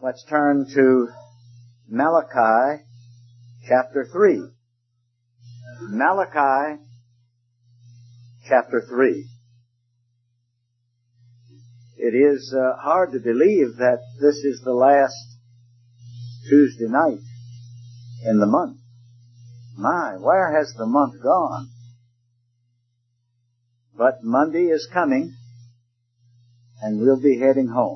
Let's turn to Malachi chapter 3. Malachi chapter 3. It is hard to believe that this is the last Tuesday night in the month. My, where has the month gone? But Monday is coming, and we'll be heading home.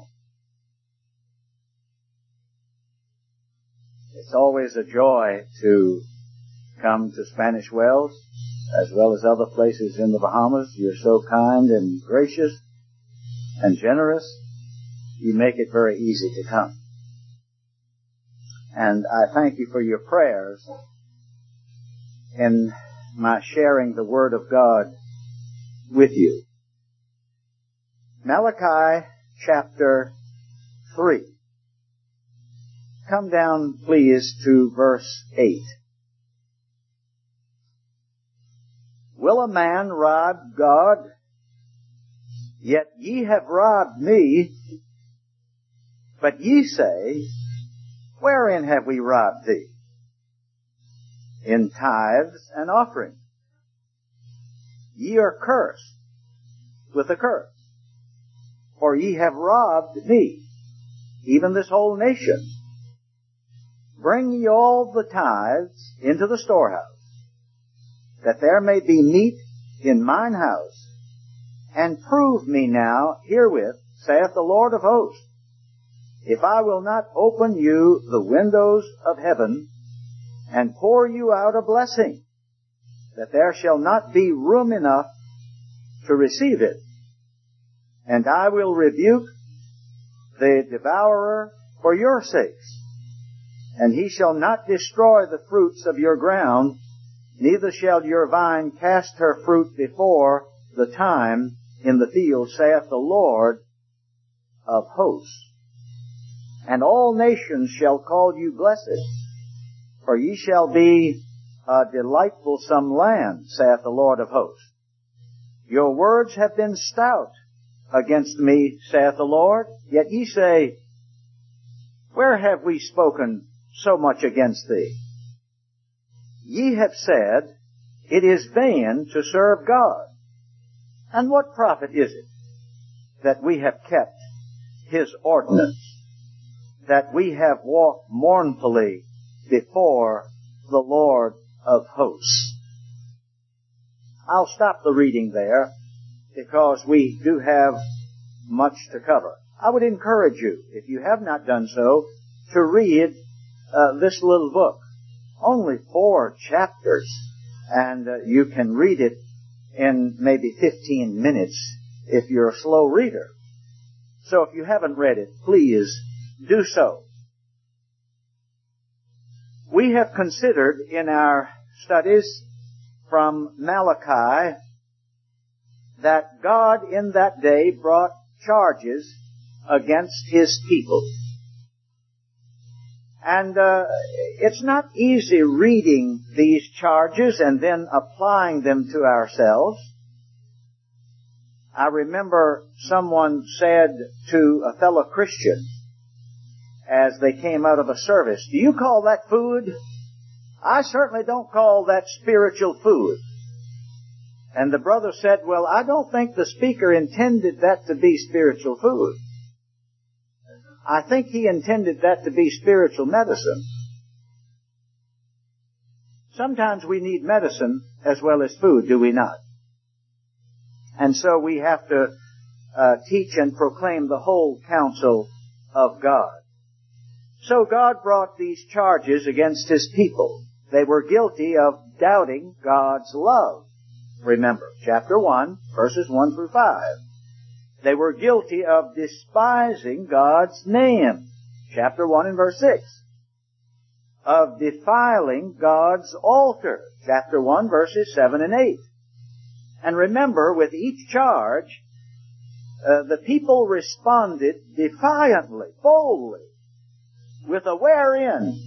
It's always a joy to come to Spanish Wells, as well as other places in the Bahamas. You're so kind and gracious and generous. You make it very easy to come. And I thank you for your prayers in my sharing the Word of God with you. Malachi chapter 3. Come down, please, to verse 8. Will a man rob God? Yet ye have robbed me. But ye say, wherein have we robbed thee? In tithes and offerings. Ye are cursed with a curse, for ye have robbed me, even this whole nation. Bring ye all the tithes into the storehouse, that there may be meat in mine house, and prove me now herewith, saith the Lord of hosts, if I will not open you the windows of heaven, and pour you out a blessing, that there shall not be room enough to receive it. And I will rebuke the devourer for your sakes, and he shall not destroy the fruits of your ground, neither shall your vine cast her fruit before the time in the field, saith the Lord of hosts. And all nations shall call you blessed, for ye shall be a delightful some land, saith the Lord of hosts. Your words have been stout against me, saith the Lord, yet ye say, where have we spoken so much against thee? Ye have said, it is vain to serve God. And what profit is it that we have kept His ordinance, that we have walked mournfully before the Lord of hosts? I'll stop the reading there because we do have much to cover. I would encourage you, if you have not done so, to read this little book. Only 4 chapters, and you can read it in maybe 15 minutes if you're a slow reader. So if you haven't read it, please do so. We have considered in our studies from Malachi that God in that day brought charges against His people. And it's not easy reading these charges and then applying them to ourselves. I remember someone said to a fellow Christian as they came out of a service, do you call that food? I certainly don't call that spiritual food. And the brother said, well, I don't think the speaker intended that to be spiritual food. I think he intended that to be spiritual medicine. Sometimes we need medicine as well as food, do we not? And so we have to teach and proclaim the whole counsel of God. So God brought these charges against His people. They were guilty of doubting God's love. Remember, chapter 1, verses 1 through 5. They were guilty of despising God's name. Chapter 1 and verse 6. Of defiling God's altar. Chapter 1, verses 7 and 8. And remember, with each charge, the people responded defiantly, boldly, with a wherein.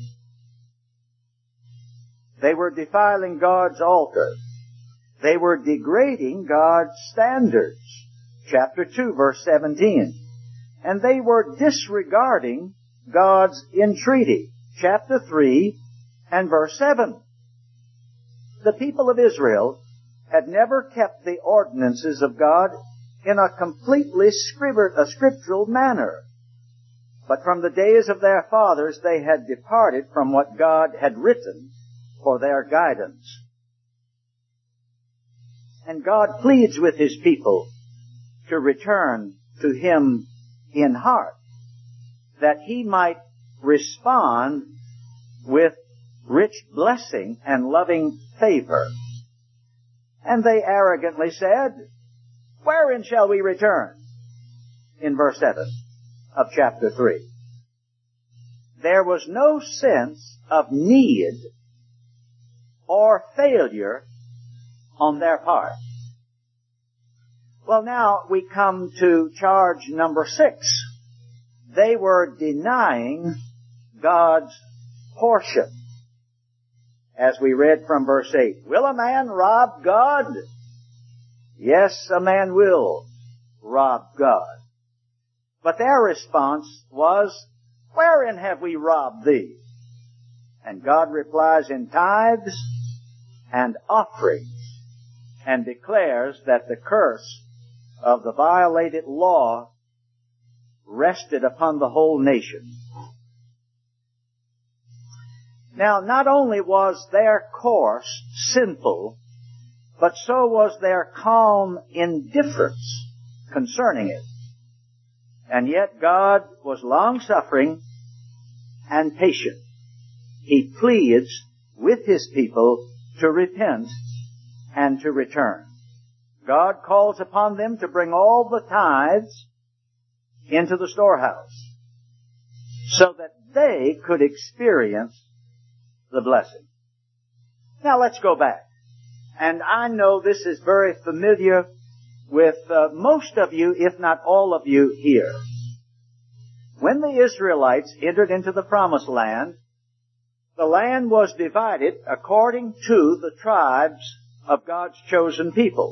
They were defiling God's altar. They were degrading God's standards. Chapter 2, verse 17. And they were disregarding God's entreaty. Chapter 3 and verse 7. The people of Israel had never kept the ordinances of God in a completely scriptural manner. But from the days of their fathers they had departed from what God had written for their guidance. And God pleads with His people to return to Him in heart, that He might respond with rich blessing and loving favor. And they arrogantly said, "Wherein shall we return?" In verse 7 of chapter 3. There was no sense of need or failure on their part. Well, now we come to charge number 6. They were denying God's portion. As we read from verse 8, will a man rob God? Yes, a man will rob God. But their response was, wherein have we robbed thee? And God replies in tithes and offerings, and declares that the curse of the violated law rested upon the whole nation. Now, not only was their course sinful, but so was their calm indifference concerning it. And yet God was long-suffering and patient. He pleads with His people to repent and to return. God calls upon them to bring all the tithes into the storehouse so that they could experience the blessing. Now let's go back. And I know this is very familiar with most of you, if not all of you here. When the Israelites entered into the Promised Land, the land was divided according to the tribes of God's chosen people.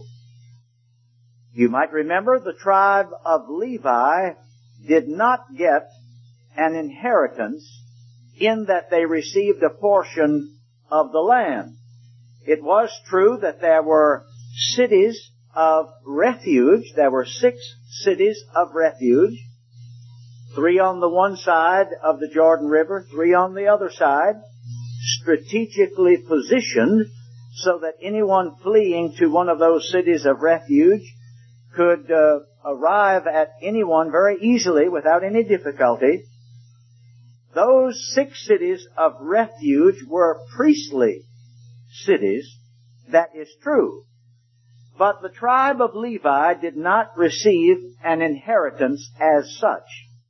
You might remember the tribe of Levi did not get an inheritance in that they received a portion of the land. It was true that there were cities of refuge. There were 6 cities of refuge. 3 on the one side of the Jordan River, 3 on the other side, strategically positioned so that anyone fleeing to one of those cities of refuge could arrive at anyone very easily without any difficulty. Those 6 cities of refuge were priestly cities. That is true. But the tribe of Levi did not receive an inheritance as such.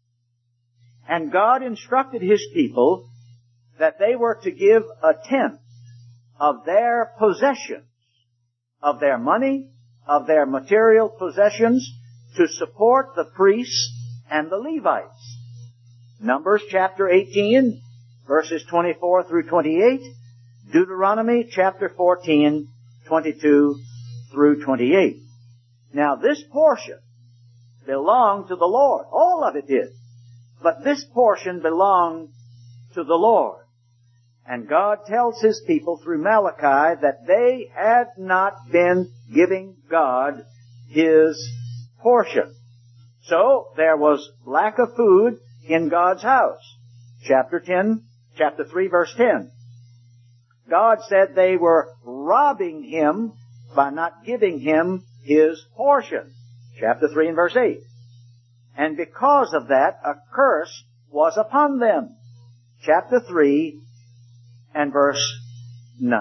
And God instructed His people that they were to give a tenth of their possessions, of their money, of their material possessions, to support the priests and the Levites. Numbers chapter 18, verses 24 through 28. Deuteronomy chapter 14, 22 through 28. Now this portion belonged to the Lord. All of it did. But this portion belonged to the Lord. And God tells His people through Malachi that they had not been giving God His portion. So there was lack of food in God's house. Chapter 3 verse 10. God said they were robbing Him by not giving Him His portion. Chapter 3 and verse 8. And because of that, a curse was upon them. Chapter 3 and verse 9.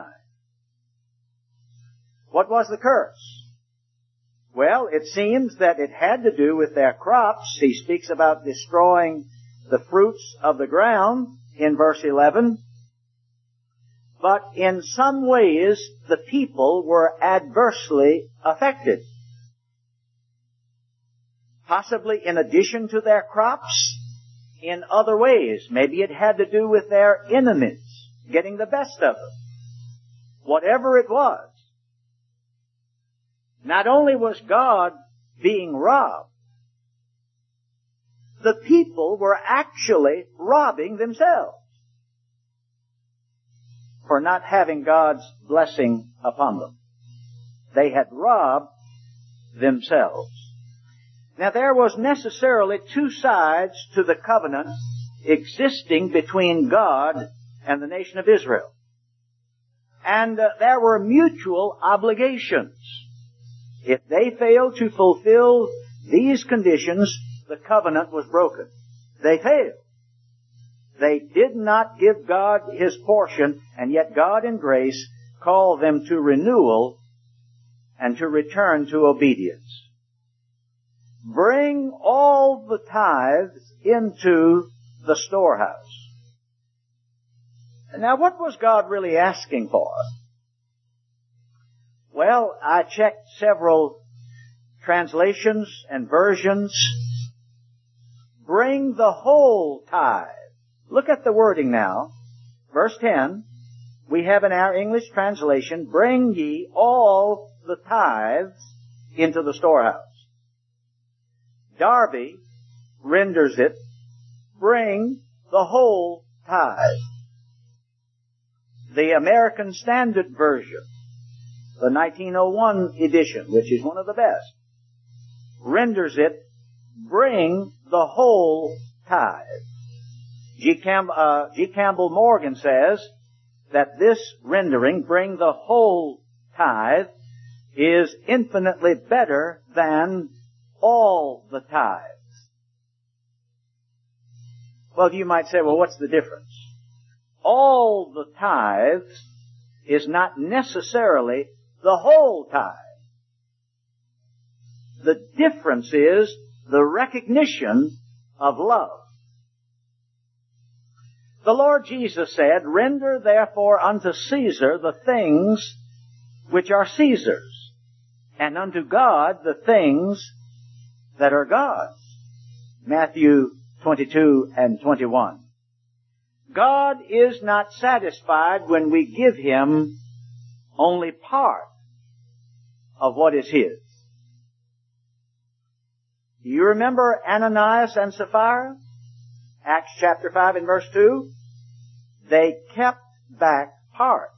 What was the curse? Well, it seems that it had to do with their crops. He speaks about destroying the fruits of the ground in verse 11. But in some ways, the people were adversely affected. Possibly in addition to their crops, in other ways. Maybe it had to do with their enemies getting the best of them. Whatever it was, not only was God being robbed, the people were actually robbing themselves for not having God's blessing upon them. They had robbed themselves. Now there was necessarily two sides to the covenant existing between God and the nation of Israel. And there were mutual obligations. If they failed to fulfill these conditions, the covenant was broken. They failed. They did not give God His portion, and yet God in grace called them to renewal and to return to obedience. Bring all the tithes into the storehouse. Now, what was God really asking for? Well, I checked several translations and versions. Bring the whole tithe. Look at the wording now. Verse 10, we have in our English translation, bring ye all the tithes into the storehouse. Darby renders it, bring the whole tithe. The American Standard Version, the 1901 edition, which is one of the best, renders it, bring the whole tithe. G. Campbell Morgan says that this rendering, bring the whole tithe, is infinitely better than all the tithes. Well, you might say, well, what's the difference? All the tithes is not necessarily the whole tithe. The difference is the recognition of love. The Lord Jesus said, render therefore unto Caesar the things which are Caesar's, and unto God the things that are God's. Matthew 22 and 21. God is not satisfied when we give Him only part of what is His. Do you remember Ananias and Sapphira? Acts chapter 5 and verse 2. They kept back part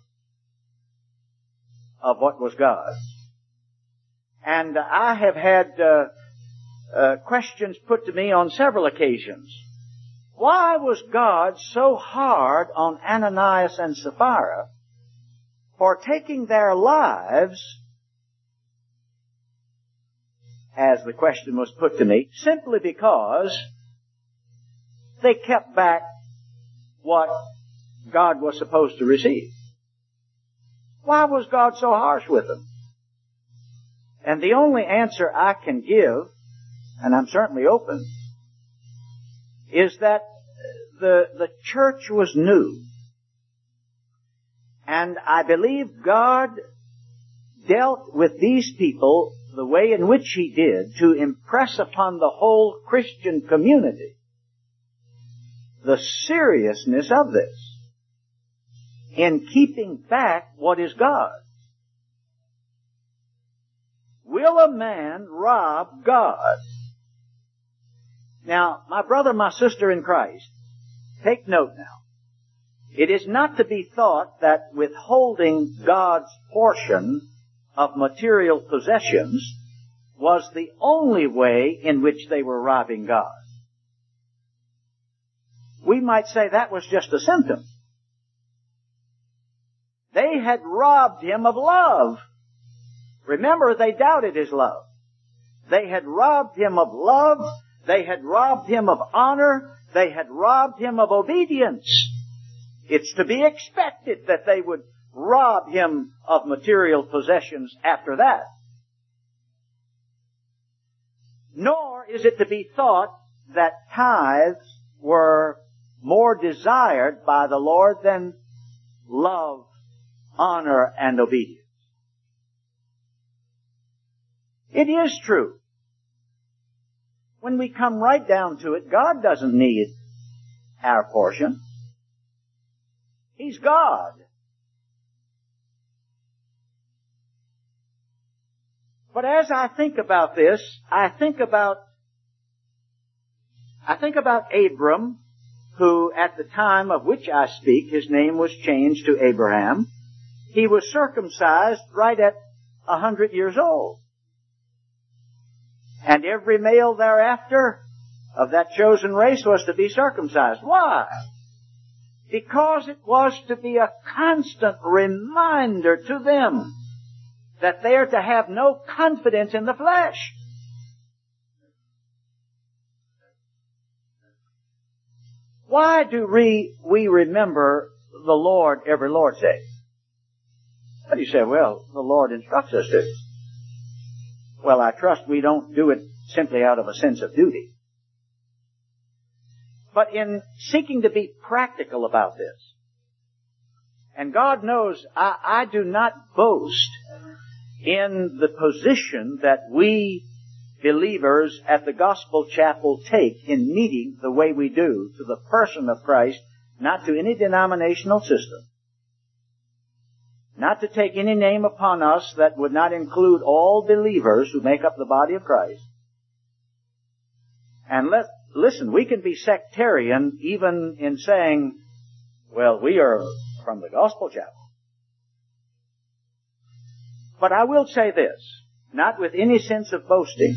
of what was God's. And I have had questions put to me on several occasions. Why was God so hard on Ananias and Sapphira for taking their lives, as the question was put to me, simply because they kept back what God was supposed to receive? Why was God so harsh with them? And the only answer I can give, and I'm certainly open, is that the church was new. And I believe God dealt with these people the way in which He did to impress upon the whole Christian community the seriousness of this in keeping back what is God. Will a man rob God? Now, my brother, my sister in Christ, take note now. It is not to be thought that withholding God's portion of material possessions was the only way in which they were robbing God. We might say that was just a symptom. They had robbed Him of love. Remember, they doubted His love. They had robbed Him of love. They had robbed Him of honor. They had robbed Him of obedience. It's to be expected that they would rob Him of material possessions after that. Nor is it to be thought that tithes were more desired by the Lord than love, honor, and obedience. It is true. When we come right down to it, God doesn't need our portion. He's God. But as I think about this, I think about I think about Abram, who at the time of which I speak, his name was changed to Abraham. He was circumcised right at 100 years old. And every male thereafter of that chosen race was to be circumcised. Why? Because it was to be a constant reminder to them that they are to have no confidence in the flesh. Why do we remember the Lord every Lord's Day? Well, you say, well, the Lord instructs us to. Well, I trust we don't do it simply out of a sense of duty. But in seeking to be practical about this, and God knows I do not boast in the position that we believers at the Gospel Chapel take in meeting the way we do to the person of Christ, not to any denominational system, not to take any name upon us that would not include all believers who make up the body of Christ. And listen, we can be sectarian even in saying, well, we are from the Gospel Chapel. But I will say this, not with any sense of boasting.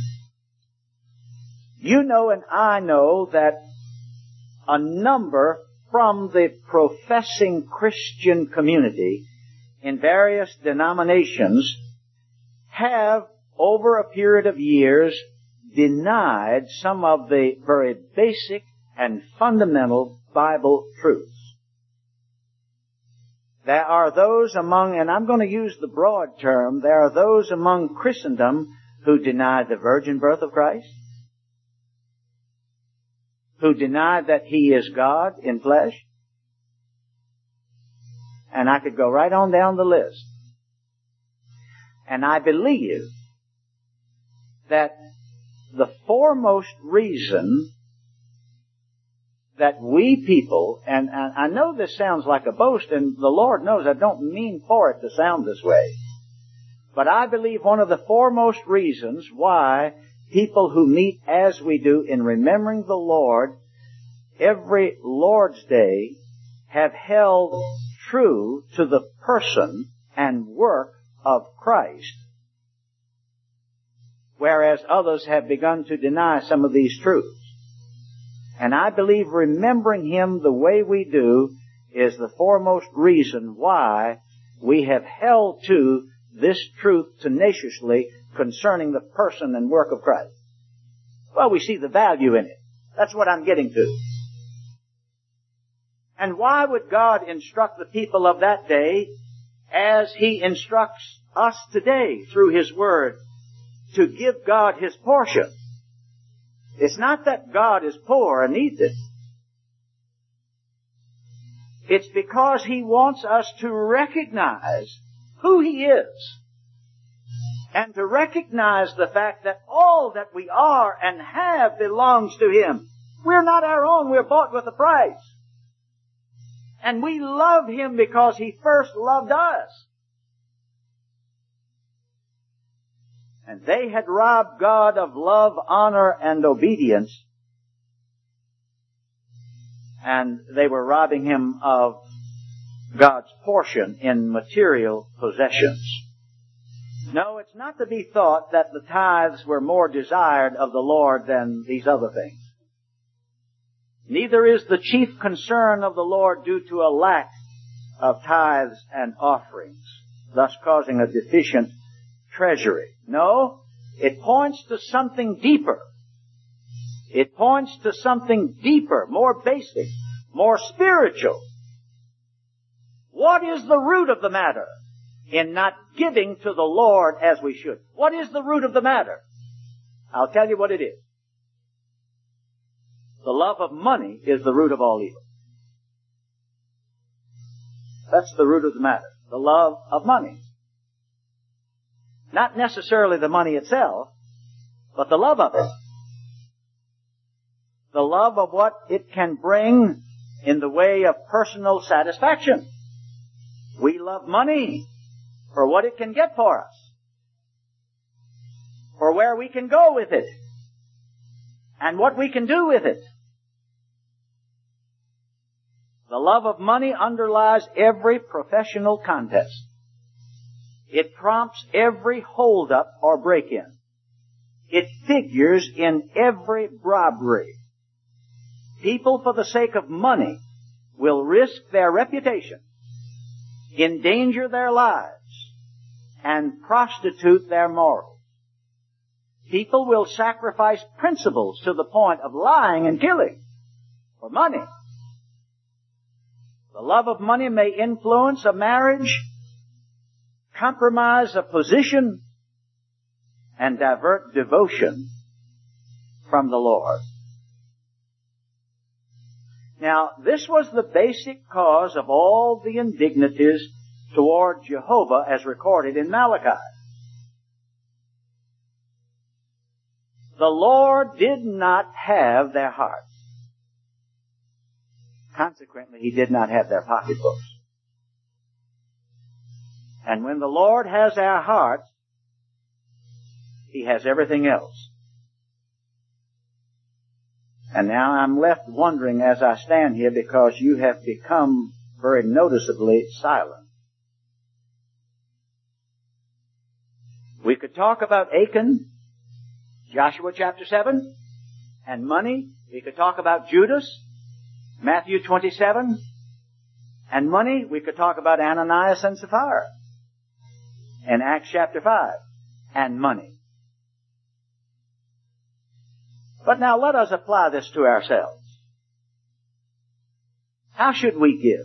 You know and I know that a number from the professing Christian community in various denominations have, over a period of years, denied some of the very basic and fundamental Bible truths. There are those among, and I'm going to use the broad term, there are those among Christendom who deny the virgin birth of Christ, who deny that He is God in flesh. And I could go right on down the list. And I believe that the foremost reason that we people, and I know this sounds like a boast, and the Lord knows I don't mean for it to sound this way, but I believe one of the foremost reasons why people who meet as we do in remembering the Lord every Lord's Day have held true to the person and work of Christ, whereas others have begun to deny some of these truths. And I believe remembering Him the way we do is the foremost reason why we have held to this truth tenaciously concerning the person and work of Christ. Well, we see the value in it. That's what I'm getting to. And why would God instruct the people of that day as He instructs us today through His Word to give God His portion? It's not that God is poor and needs it. It's because He wants us to recognize who He is and to recognize the fact that all that we are and have belongs to Him. We're not our own. We're bought with a price. And we love Him because He first loved us. And they had robbed God of love, honor, and obedience. And they were robbing Him of God's portion in material possessions. No, it's not to be thought that the tithes were more desired of the Lord than these other things. Neither is the chief concern of the Lord due to a lack of tithes and offerings, thus causing a deficient treasury. No, it points to something deeper. It points to something deeper, more basic, more spiritual. What is the root of the matter in not giving to the Lord as we should? What is the root of the matter? I'll tell you what it is. The love of money is the root of all evil. That's the root of the matter. The love of money. Not necessarily the money itself, but the love of it. The love of what it can bring in the way of personal satisfaction. We love money for what it can get for us, for where we can go with it, and what we can do with it. The love of money underlies every professional contest. It prompts every hold-up or break-in. It figures in every robbery. People, for the sake of money, will risk their reputation, endanger their lives, and prostitute their morals. People will sacrifice principles to the point of lying and killing for money. The love of money may influence a marriage, compromise a position, and divert devotion from the Lord. Now, this was the basic cause of all the indignities toward Jehovah as recorded in Malachi. The Lord did not have their hearts. Consequently, He did not have their pocketbooks. And when the Lord has our hearts, He has everything else. And now I'm left wondering as I stand here because you have become very noticeably silent. We could talk about Achan, Joshua chapter 7, and money. We could talk about Judas, Matthew 27, and money. We could talk about Ananias and Sapphira in Acts chapter 5, and money. But now let us apply this to ourselves. How should we give?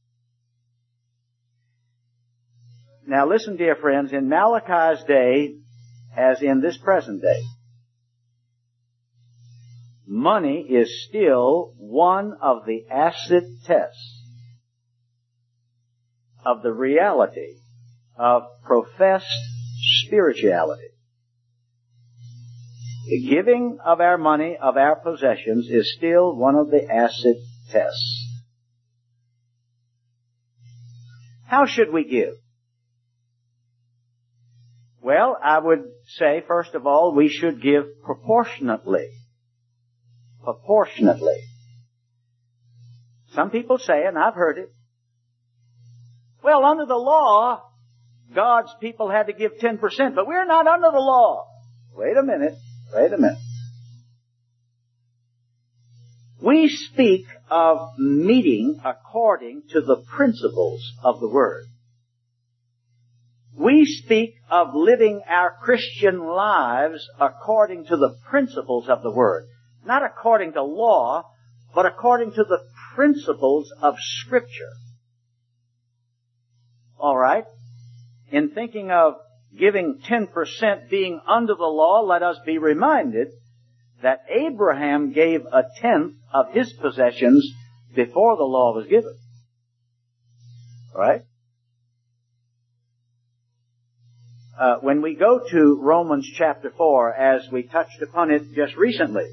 Now listen, dear friends, in Malachi's day, as in this present day, money is still one of the acid tests of the reality of professed spirituality. The giving of our money, of our possessions, is still one of the acid tests. How should we give? Well, I would say, first of all, we should give proportionately. Proportionately. Some people say, and I've heard it, well, under the law, God's people had to give 10%, but we're not under the law. Wait a minute. We speak of meeting according to the principles of the Word. We speak of living our Christian lives according to the principles of the Word. Not according to law, but according to the principles of Scripture. All right? In thinking of giving 10% being under the law, let us be reminded that Abraham gave a tenth of his possessions before the law was given. Right? When we go to Romans chapter 4, as we touched upon it just recently,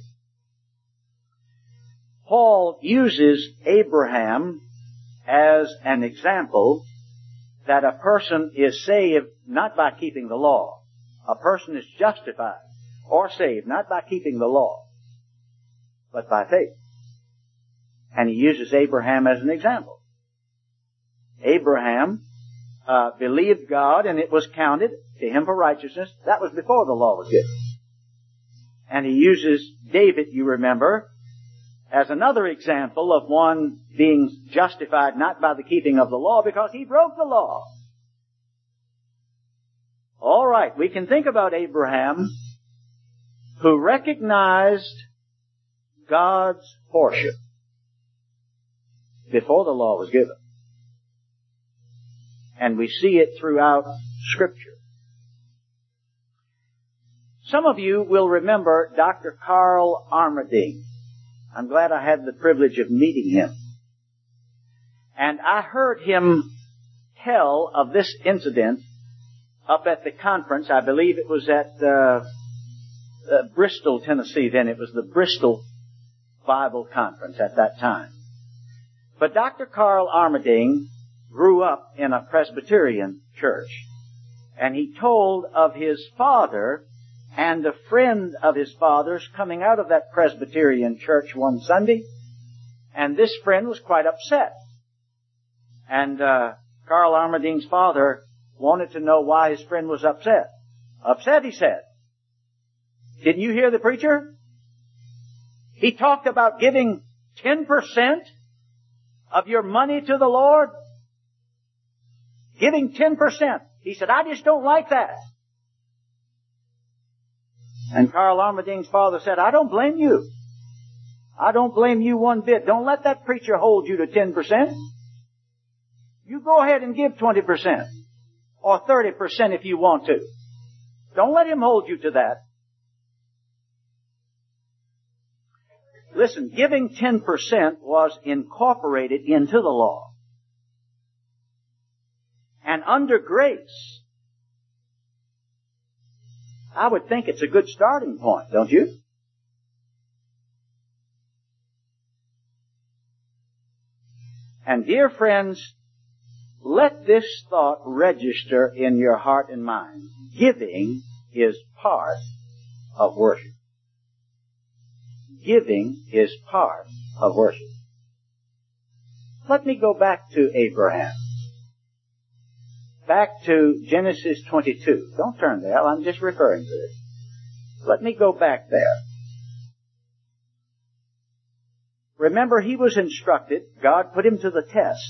Paul uses Abraham as an example that a person is saved not by keeping the law. A person is justified or saved not by keeping the law, but by faith. And he uses Abraham as an example. Abraham believed God, and it was counted to him for righteousness. That was before the law was given. And he uses David, you remember, as another example of one being justified not by the keeping of the law because he broke the law. All right, we can think about Abraham, who recognized God's portion before the law was given. And we see it throughout Scripture. Some of you will remember Dr. Carl Armading. I'm glad I had the privilege of meeting him. And I heard him tell of this incident up at the conference. I believe it was at Bristol, Tennessee then. It was the Bristol Bible Conference at that time. But Dr. Carl Armading grew up in a Presbyterian church. And he told of his father and a friend of his father's coming out of that Presbyterian church one Sunday. And this friend was quite upset And Carl Armadine's father wanted to know why his friend was upset. Upset, he said. Didn't you hear the preacher? He talked about giving 10% of your money to the Lord. Giving 10%. He said, I just don't like that. And Carl Armadine's father said, I don't blame you. I don't blame you one bit. Don't let that preacher hold you to 10%. You go ahead and give 20% or 30% if you want to. Don't let him hold you to that. Listen, giving 10% was incorporated into the law. And under grace, I would think it's a good starting point, don't you? And dear friends, let this thought register in your heart and mind. Giving is part of worship. Giving is part of worship. Let me go back to Abraham. Back to Genesis 22. Don't turn there. I'm just referring to it. Let me go back there. Remember, he was instructed. God put him to the test.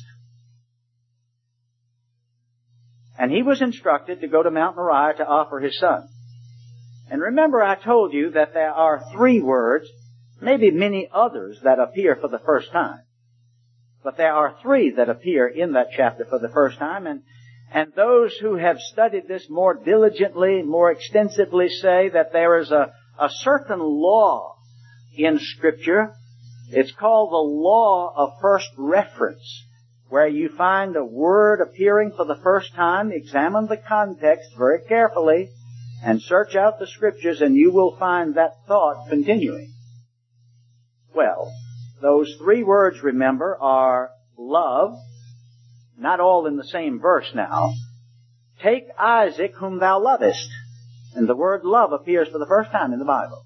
And he was instructed to go to Mount Moriah to offer his son. And remember, I told you that there are 3 words, maybe many others that appear for the first time. But there are 3 that appear in that chapter for the first time. And those who have studied this more diligently, more extensively say that there is a certain law in Scripture. It's called the law of first reference, where you find a word appearing for the first time, examine the context very carefully, and search out the Scriptures, and you will find that thought continuing. Well, those 3 words, remember, are love, not all in the same verse now. Take Isaac whom thou lovest. And the word love appears for the first time in the Bible.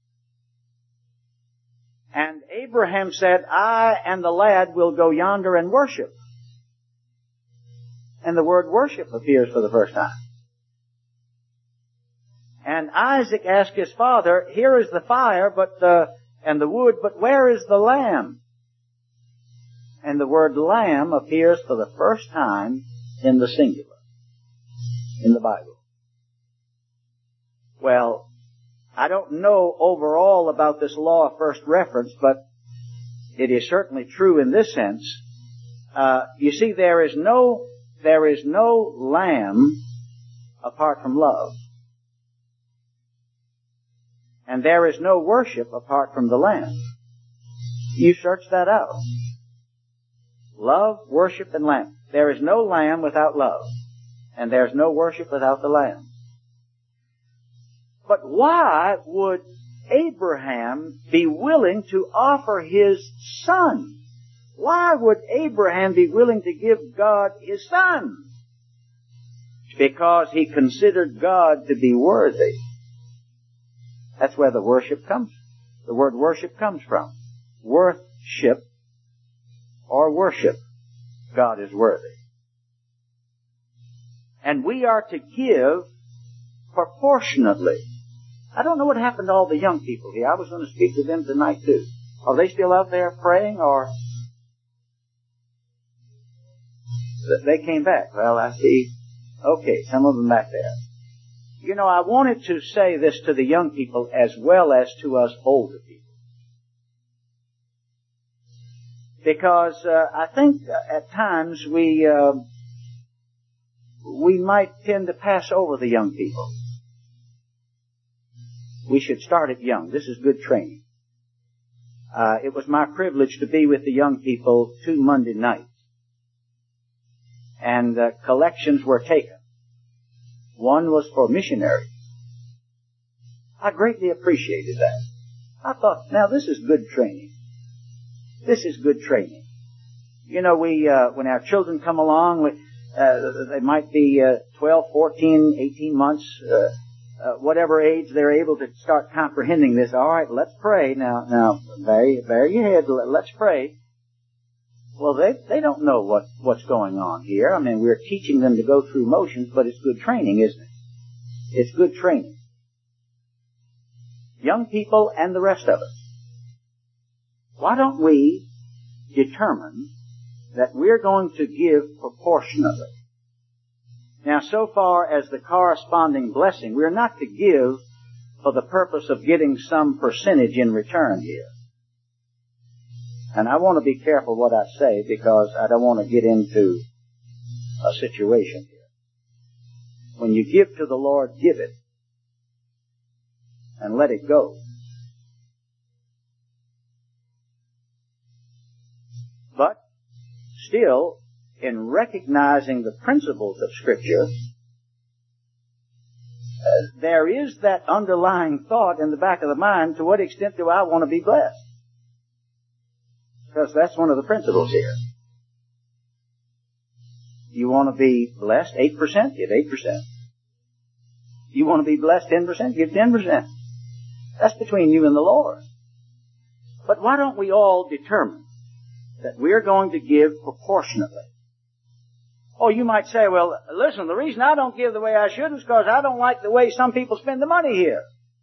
And Abraham said, I and the lad will go yonder and worship. And the word worship appears for the first time. And Isaac asked his father, here is the fire and the wood, but where is the lamb? And the word lamb appears for the first time in the singular in the Bible. Well, I don't know overall about this law of first reference, but it is certainly true in this sense. You see, there is no lamb apart from love. And there is no worship apart from the lamb. You search that out. Love, worship, and lamb. There is no lamb without love. And there is no worship without the lamb. But why would Abraham be willing to offer his son? Why would Abraham be willing to give God his son? Because he considered God to be worthy. That's where the word worship comes from. Worship or worship. God is worthy. And we are to give proportionately. I don't know what happened to all the young people here. I was going to speak to them tonight too. Are they still out there praying, or they came back? Well, I see. Okay, some of them back there. You know, I wanted to say this to the young people as well as to us older people. Because I think at times we might tend to pass over the young people. We should start it young. This is good training. It was my privilege to be with the young people 2 Monday nights. And collections were taken. One was for missionaries. I greatly appreciated that. I thought, now this is good training. This is good training. You know, when our children come along, they might be 12, 14, 18 months, whatever age they're able to start comprehending this. All right, let's pray. Now, bow your head. Let's pray. Well, they don't know what's going on here. I mean, we're teaching them to go through motions, but it's good training, isn't it? It's good training. Young people and the rest of us. Why don't we determine that we're going to give proportionately? Now, so far as the corresponding blessing, we're not to give for the purpose of getting some percentage in return here. And I want to be careful what I say because I don't want to get into a situation here. When you give to the Lord, give it. And let it go. But still, in recognizing the principles of Scripture, there is that underlying thought in the back of the mind, to what extent do I want to be blessed? Because that's one of the principles here. You want to be blessed 8%? Give 8%. You want to be blessed 10%? Give 10%. That's between you and the Lord. But why don't we all determine that we're going to give proportionately? Oh, you might say, well, listen, the reason I don't give the way I should is because I don't like the way some people spend the money here.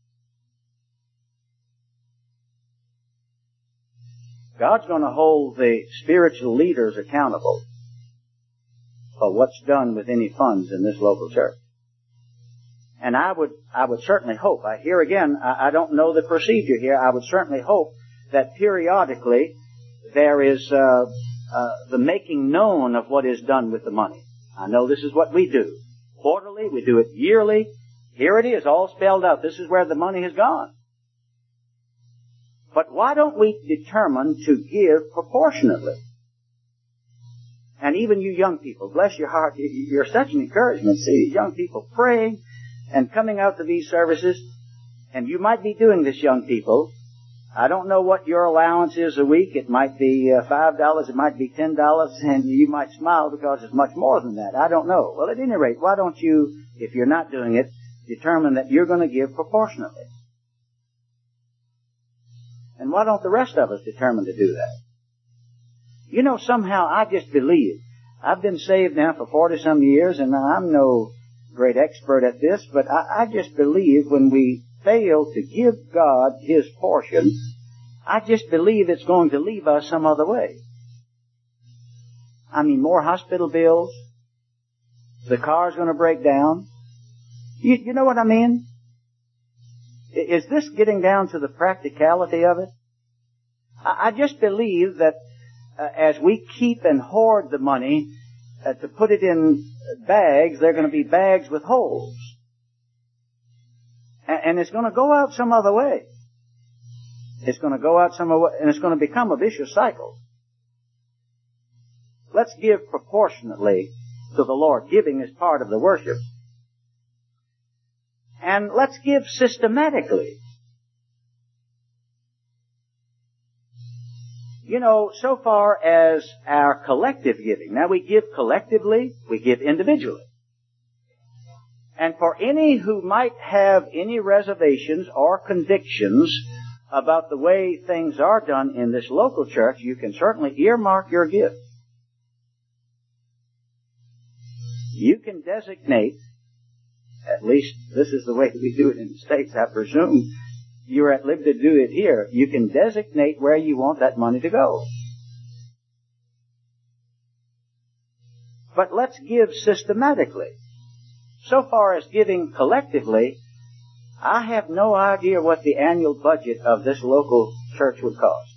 God's going to hold the spiritual leaders accountable for what's done with any funds in this local church. And I would certainly hope, I don't know the procedure here, I would certainly hope that periodically there is the making known of what is done with the money. I know this is what we do. Quarterly, we do it yearly. Here it is, all spelled out. This is where the money has gone. But why don't we determine to give proportionately? And even you young people, bless your heart, you're such an encouragement. See, young people praying and coming out to these services, and you might be doing this, young people. I don't know what your allowance is a week. It might be $5, it might be $10, and you might smile because it's much more than that. I don't know. Well, at any rate, why don't you, if you're not doing it, determine that you're going to give proportionately? And why don't the rest of us determine to do that? You know, somehow I just believe. I've been saved now for 40-some years, and I'm no great expert at this, but I just believe when we fail to give God His portion, I just believe it's going to leave us some other way. I mean, more hospital bills. The car's going to break down. You know what I mean? Is this getting down to the practicality of it? I just believe that as we keep and hoard the money to put it in bags, they're going to be bags with holes. And it's going to go out some other way. It's going to go out some other way, and it's going to become a vicious cycle. Let's give proportionately to the Lord. Giving is part of the worship. And let's give systematically. You know, so far as our collective giving. Now we give collectively, we give individually. And for any who might have any reservations or convictions about the way things are done in this local church, you can certainly earmark your gift. You can designate, at least this is the way we do it in the States, I presume you're at liberty to do it here. You can designate where you want that money to go. But let's give systematically. So far as giving collectively, I have no idea what the annual budget of this local church would cost.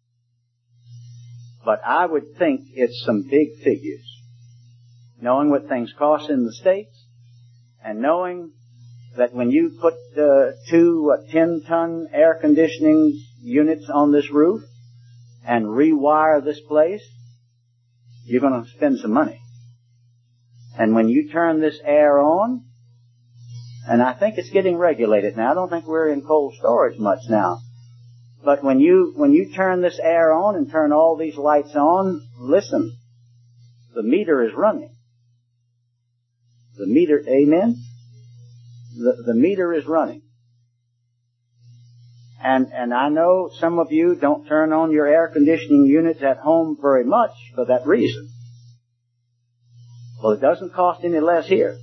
But I would think it's some big figures. Knowing what things cost in the States, and knowing that when you put 2 10-ton air conditioning units on this roof and rewire this place, you're going to spend some money. And when you turn this air on, and I think it's getting regulated now. I don't think we're in cold storage much now. But when you turn this air on and turn all these lights on, listen, the meter is running. The meter, amen? The meter is running. And I know some of you don't turn on your air conditioning units at home very much for that reason. Well, it doesn't cost any less here.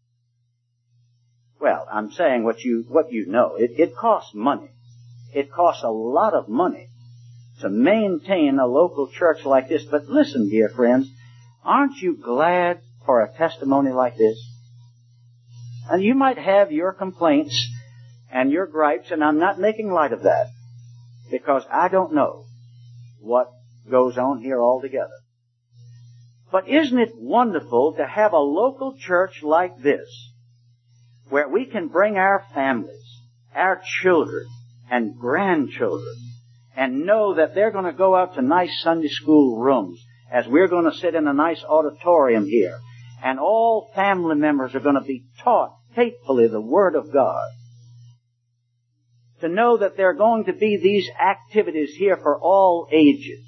Well, I'm saying what you know. It costs money. It costs a lot of money to maintain a local church like this. But listen, dear friends, aren't you glad for a testimony like this? And you might have your complaints and your gripes, and I'm not making light of that, because I don't know what goes on here altogether. But isn't it wonderful to have a local church like this, where we can bring our families, our children, and grandchildren, and know that they're going to go out to nice Sunday school rooms, as we're going to sit in a nice auditorium here, and all family members are going to be taught faithfully the Word of God. To know that there are going to be these activities here for all ages.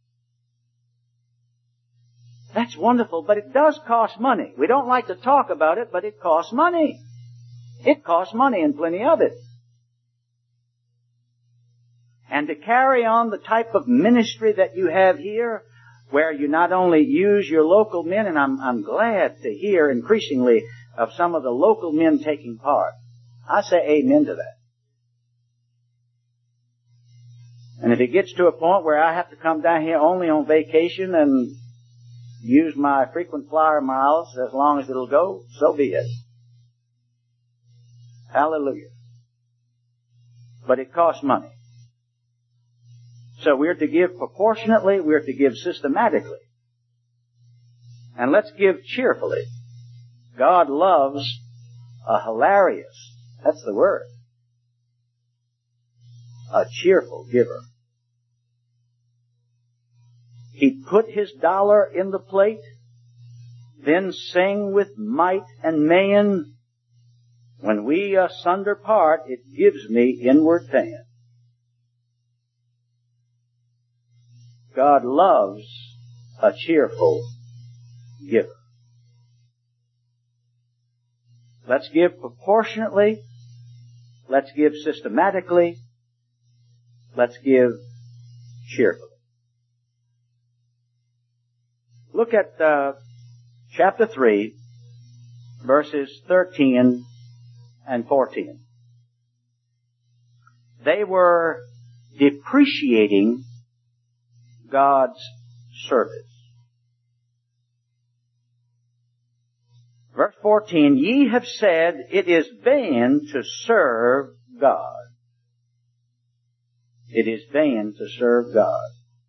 That's wonderful, but it does cost money. We don't like to talk about it, but it costs money. It costs money, and plenty of it. And to carry on the type of ministry that you have here, where you not only use your local men, and I'm glad to hear increasingly of some of the local men taking part. I say amen to that. And if it gets to a point where I have to come down here only on vacation and use my frequent flyer miles as long as it'll go, so be it. Hallelujah. But it costs money. So we're to give proportionately, we're to give systematically. And let's give cheerfully. God loves a hilarious, that's the word, a cheerful giver. He'd put his dollar in the plate, then sing with might and main, when we asunder part, it gives me inward pain. God loves a cheerful giver. Let's give proportionately. Let's give systematically. Let's give cheerfully. Look at chapter 3, verses 13 and 14. They were depreciating God's service. Verse 14, ye have said, it is vain to serve God. It is vain to serve God.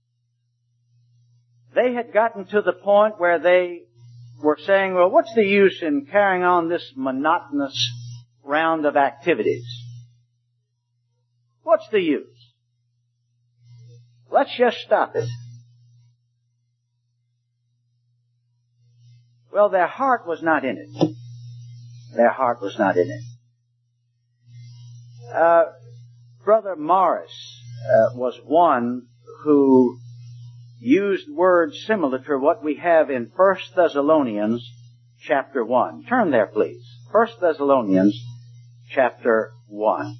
They had gotten to the point where they were saying, well, what's the use in carrying on this monotonous round of activities? What's the use? Let's just stop it. Well, their heart was not in it. Their heart was not in it. Brother Morris was one who used words similar to what we have in 1 Thessalonians chapter 1. Turn there, please. 1 Thessalonians chapter 1.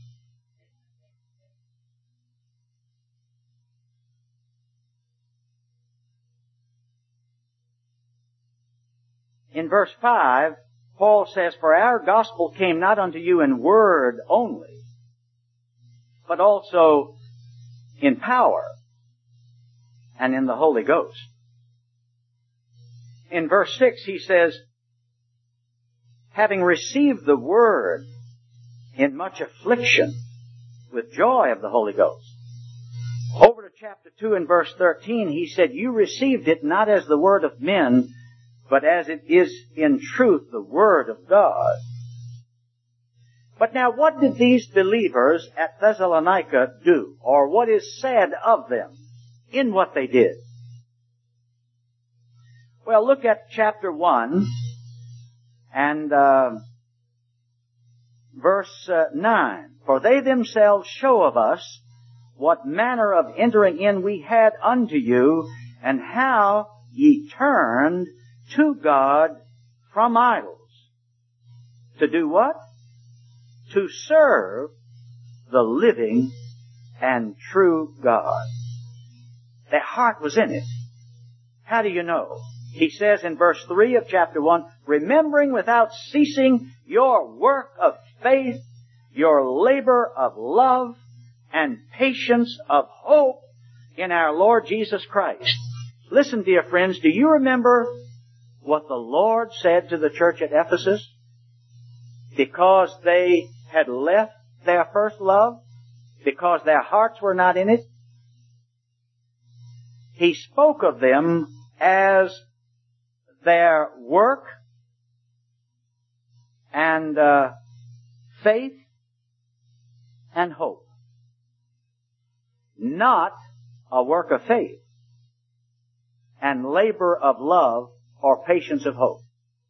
In verse 5, Paul says, for our gospel came not unto you in word only, but also in power and in the Holy Ghost. In verse 6 he says, having received the word in much affliction with joy of the Holy Ghost. Over to chapter 2 and verse 13 he said, you received it not as the word of men, but as it is in truth the word of God. But now what did these believers at Thessalonica do? Or what is said of them in what they did? Well, look at chapter 1 and verse 9. For they themselves show of us what manner of entering in we had unto you, and how ye turned to God from idols. To do what? To serve the living and true God. Their heart was in it. How do you know? He says in verse 3 of chapter 1, remembering without ceasing your work of faith, your labor of love, and patience of hope in our Lord Jesus Christ. Listen, dear friends, do you remember what the Lord said to the church at Ephesus? Because they had left their first love, because their hearts were not in it, He spoke of them as their work and faith and hope. Not a work of faith and labor of love or patience of hope.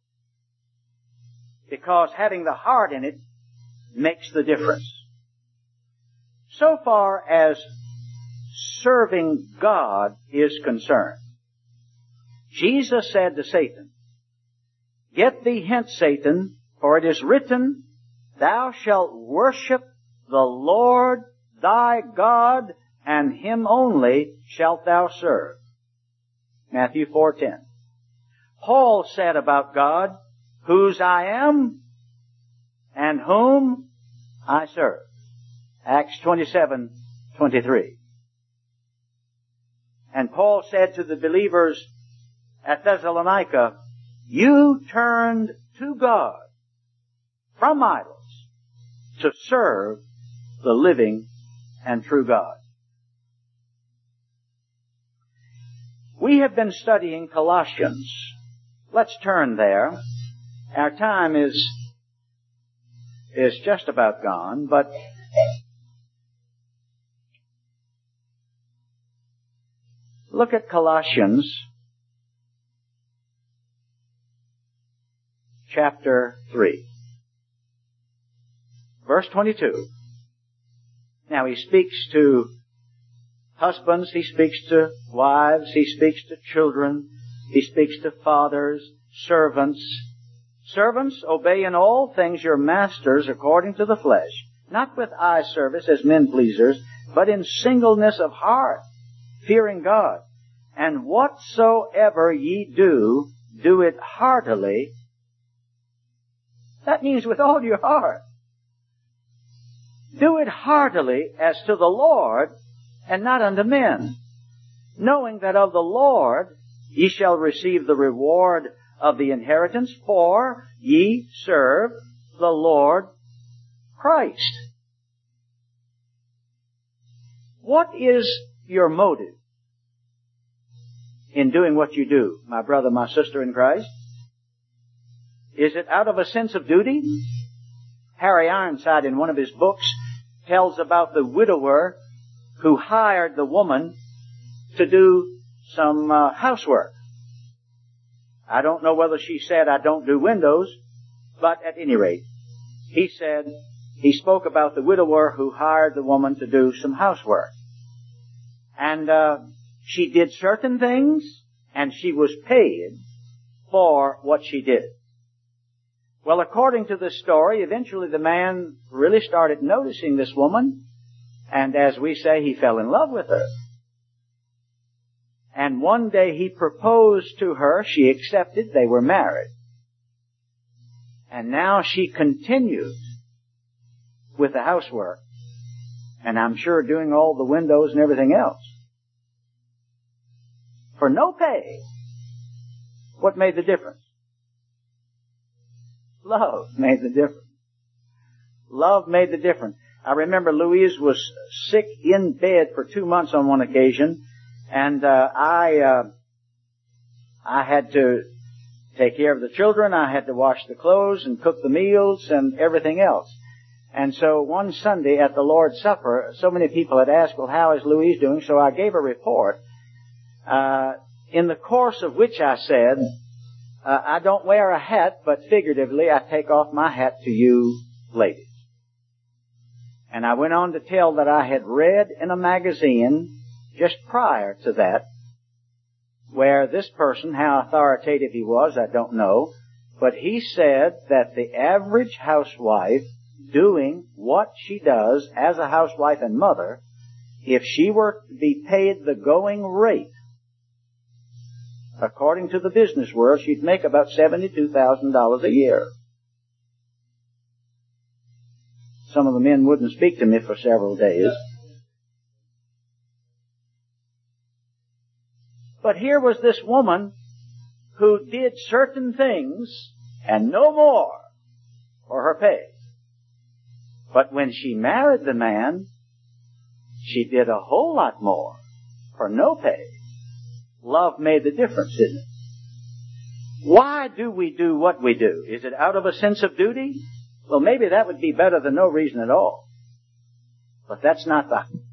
Because having the heart in it makes the difference. So far as serving God is concerned, Jesus said to Satan, get thee hence, Satan, for it is written, thou shalt worship the Lord thy God, and Him only shalt thou serve. Matthew 4:10. Paul said about God, whose I am and whom I serve. Acts 27:23. And Paul said to the believers at Thessalonica, you turned to God from idols to serve the living and true God. We have been studying Colossians. Let's turn there. Our time is just about gone, but look at Colossians chapter 3. Verse 22. Now he speaks to husbands, he speaks to wives, he speaks to children, he speaks to fathers, servants. Servants, obey in all things your masters according to the flesh, not with eye service as men pleasers, but in singleness of heart, fearing God. And whatsoever ye do, do it heartily. That means with all your heart. Do it heartily as to the Lord, and not unto men, knowing that of the Lord ye shall receive the reward of the inheritance, for ye serve the Lord Christ. What is your motive in doing what you do, my brother, my sister in Christ? Is it out of a sense of duty? Harry Ironside, in one of his books, tells about the widower who hired the woman to do some housework. I don't know whether she said, I don't do windows, but at any rate, he spoke about the widower who hired the woman to do some housework. And she did certain things, and she was paid for what she did. Well, according to this story, eventually the man really started noticing this woman, and as we say, he fell in love with her. And one day he proposed to her, she accepted, they were married. And now she continued with the housework, and I'm sure doing all the windows and everything else. For no pay. What made the difference? Love made the difference. Love made the difference. I remember Louise was sick in bed for 2 months on one occasion, and I had to take care of the children. I had to wash the clothes and cook the meals and everything else. And so one Sunday at the Lord's Supper, so many people had asked, well, how is Louise doing? So I gave a report, in the course of which I said, I don't wear a hat, but figuratively I take off my hat to you ladies. And I went on to tell that I had read in a magazine just prior to that, where this person, how authoritative he was, I don't know, but he said that the average housewife doing what she does as a housewife and mother if she were to be paid the going rate, according to the business world, she'd make about $72,000 a year. Some of the men wouldn't speak to me for several days. But here was this woman who did certain things and no more for her pay. But when she married the man, she did a whole lot more for no pay. Love made the difference, didn't it? Why do we do what we do? Is it out of a sense of duty? Well, maybe that would be better than no reason at all. But that's not the